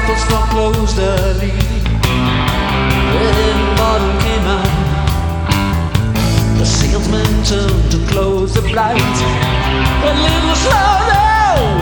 apple store closed early. When morning came on, the salesman turned to close the blinds. A little slow though,